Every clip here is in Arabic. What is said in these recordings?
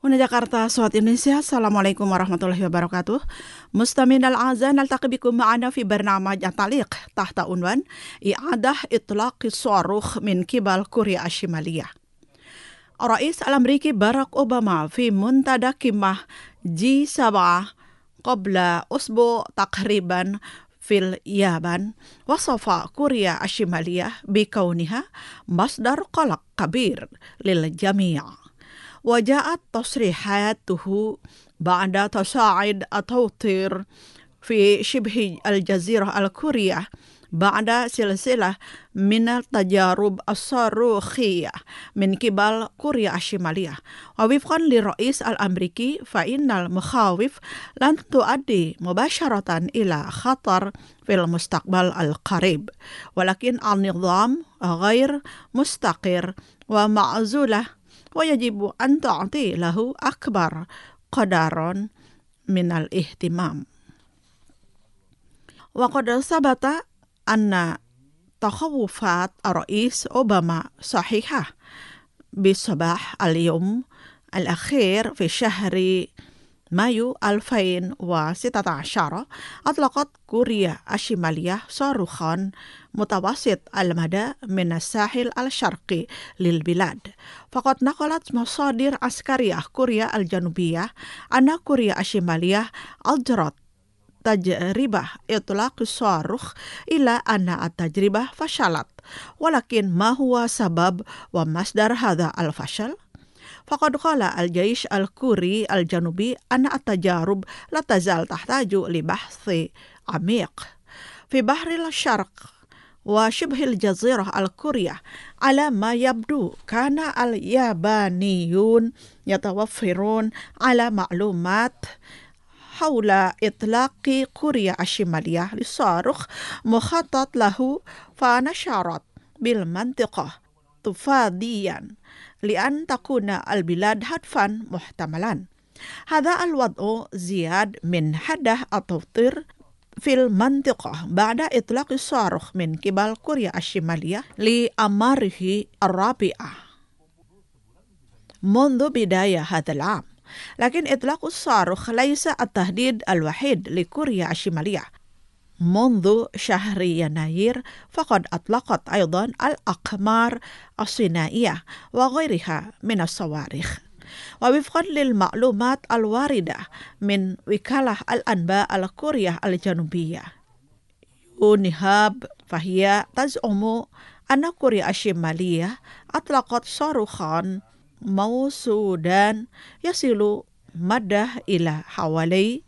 هنا جاكرتا صوت إندونيسيا. السلام عليكم ورحمة الله وبركاته. مستمعينا الأعزاء، نلتقي بكم معنا في برنامج التعليق تحت عنوان إعادة إطلاق الصاروخ من قبل كوريا الشمالية. الرئيس الأمريكي باراك أوباما في منتدى قمة G7 قبل أسبوع تقريبا في اليابان وصف كوريا الشمالية بكونها مصدر قلق كبير للجميع. وجاءت تصريحاته بعد تصاعد التوتر في شبه الجزيرة الكورية بعد سلسلة من التجارب الصاروخية من قبل كوريا الشمالية. ووفقا للرئيس الأمريكي فإن المخاوف لن تؤدي مباشرة إلى خطر في المستقبل القريب، ولكن النظام غير مستقر ومعزولة ويجب أن تعطي له أكبر قدر من الاهتمام. وقد ثبت أن تخوفات الرئيس أوباما صحيحة. بصباح اليوم الأخير في شهر مايو 2016 أطلقت كوريا الشمالية صاروخا متوسط المدى من الساحل الشرقي للبلاد. فقد نقلت مصادر عسكرية كوريا الجنوبية أن كوريا الشمالية أجرت تجربة إطلاق الصاروخ إلى أن التجربة فشلت. ولكن ما هو سبب ومصدر هذا الفشل؟ فقد قال الجيش الكوري الجنوبي أن التجارب لا تزال تحتاج لبحث عميق في بحر الشرق وشبه الجزيرة الكورية. على ما يبدو كان اليابانيون يتوفرون على معلومات حول إطلاق كوريا الشمالية للصاروخ مخطط له، فنشرت بالمنطقة تفاديا لأن تكون البلاد هدفا محتملا. هذا الوضع زياد من حده التوتر في المنطقة بعد إطلاق الصاروخ من قبل كوريا الشمالية لأعماره الرابعة منذ بداية هذا العام. لكن إطلاق الصاروخ ليس التهديد الوحيد لكوريا الشمالية. منذ شهر يناير فقد أطلقت أيضا الأقمار الصناعية وغيرها من الصواريخ. ووفقا للمعلومات الواردة من وكالة الأنباء الكورية الجنوبية يونهاب، فهي تزعم أن كوريا الشمالية أطلقت صاروخا موسودا يصل مدى إلى حوالي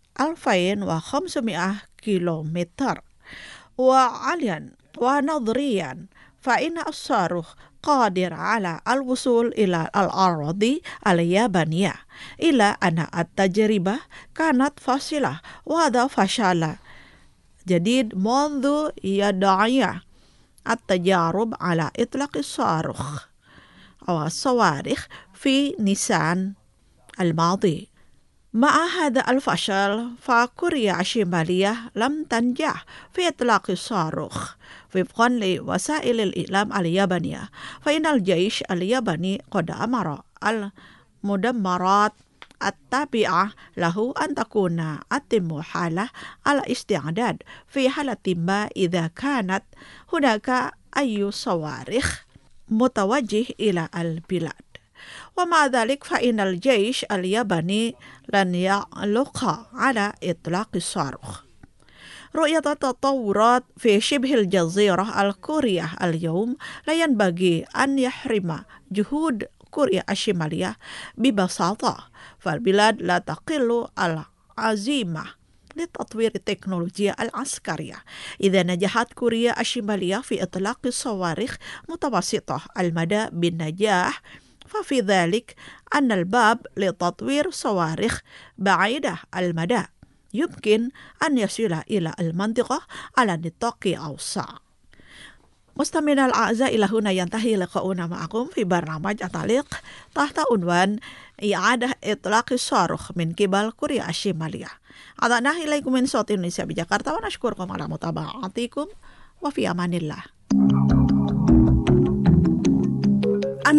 2500 كيلومتر. وعليا ونظريا فإن الصاروخ قادر على الوصول إلى الأراضي اليابانية، إلى أن التجربة كانت فاشلة. وهذا فشل جديد منذ يدعي التجارب على إطلاق الصاروخ أو الصواريخ في نيسان الماضي. مع هذا الفشل فكوريا الشمالية لم تنجح في إطلاق الصاروخ. وفقا لوسائل الإعلام اليابانية فإن الجيش الياباني قد أمر المدمرات التابعة له أن تكون أتم حالة الاستعداد في حالة ما إذا كانت هناك أي صواريخ متوجه إلى البلاد. ومع ذلك فإن الجيش الياباني لن يعلق على إطلاق الصاروخ. رؤية التطورات في شبه الجزيرة الكورية اليوم لا ينبغي أن يحرم جهود كوريا الشمالية ببساطة، فالبلاد لا تقل العزيمة لتطوير التكنولوجيا العسكرية. إذا نجحت كوريا الشمالية في إطلاق الصواريخ متوسطة المدى بالنجاح، ففي ذلك أن الباب لتطوير صواريخ بعيدة المدى يمكن أن يصل إلى المنطقة على نطاق أوسع. مستمعينا الأعزاء، إلى هنا ينتهي لقاؤنا معكم في برنامج التعليق تحت عنوان إعادة إطلاق الصاروخ من قبل كوريا الشمالية. أعطانا إليكم من صوت إندونيسيا بجاكرتا، ونشكركم على متابعتكم وفي أمان الله. أنتم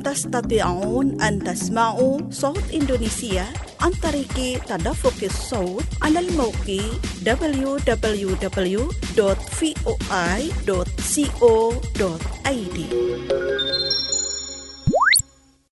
تستطيعون أن تسمعوا صوت إندونيسيا عن طريق تدفق الصوت على الموقع www.voi.co.id.